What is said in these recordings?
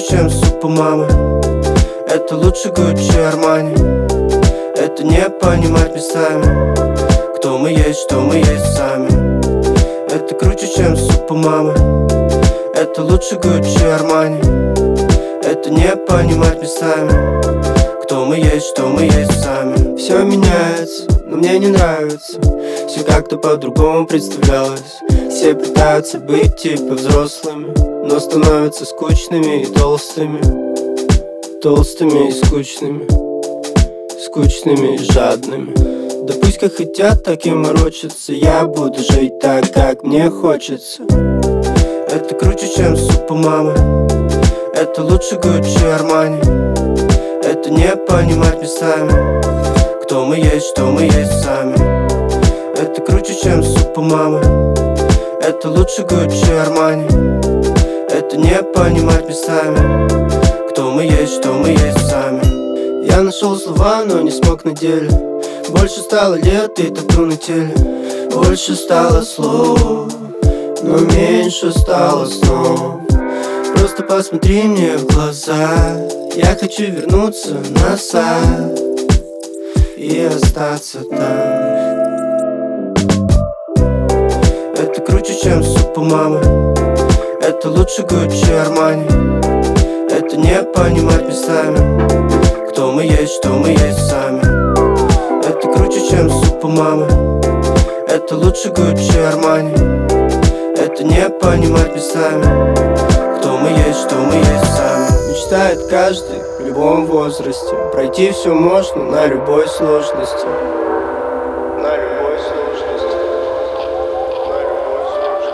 круче, чем суп у мамы. Это лучше Гуччи, Армани. Это не понимать местами, кто мы есть, что мы есть сами. Это круче, чем суп у мамы. Это лучше Гуччи, Армани. Это не понимать местами, кто мы есть, что мы есть сами. Все меняется, но мне не нравится. Все как-то по-другому представлялось. Все пытаются быть типа взрослыми, но становятся скучными и толстыми. Толстыми и скучными. Скучными и жадными. Да пусть как хотят, так и морочатся. Я буду жить так, как мне хочется. Это круче, чем суп у мамы. Это лучше Гуччи, Армани. Это не понимать местами, кто мы есть, что мы есть сами. Это круче, чем суп у мамы. Это лучше Гуччи, Армани. Это не понимать местами, кто мы есть, что мы есть сами. Я нашел слова, но не смог на деле. Больше стало лет и тату на теле. Больше стало слов, но меньше стало снов. Просто посмотри мне в глаза. Я хочу вернуться назад и остаться там. Это круче, чем суп у мамы. Это лучше Гуччи, Армани. Это не понимать местами, кто мы есть, что мы есть сами. Это круче, чем суп у мамы. Это лучше Гуччи, Армани. Это не понимать местами, кто мы есть, что мы есть сами. Мечтает каждый в любом возрасте. Пройти все можно на любой сложности. На любой сложности. На любой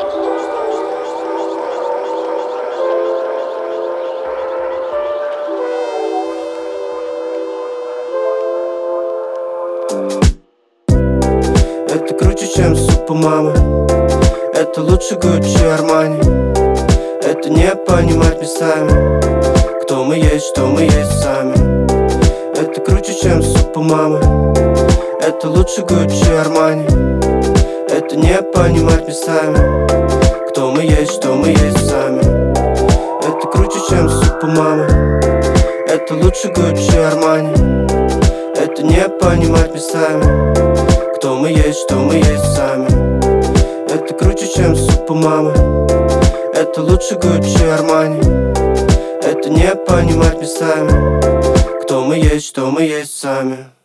сложности. Это круче, чем суп у мамы. Это лучше Гуччи, Армани. Это не понимать местами, кто мы есть, что мы есть сами. Это круче, чем суп у мамы. Это лучше Гуччи, Армани. Это не понимать местами, кто мы есть, что мы есть сами. Это круче, чем суп у мамы. Это лучше Гуччи, Армани. Это не понимать местами, кто мы есть, что мы есть сами. Это круче, чем суп у мамы. Это лучше Гуччи, Армани. Это не понимать местами, кто мы есть, что мы есть сами.